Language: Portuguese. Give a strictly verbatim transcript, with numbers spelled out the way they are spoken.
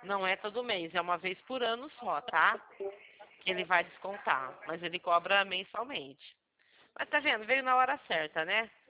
Não é todo mês, é uma vez por ano só, tá? Que ele vai descontar, mas ele cobra mensalmente. Mas tá vendo, veio na hora certa, né?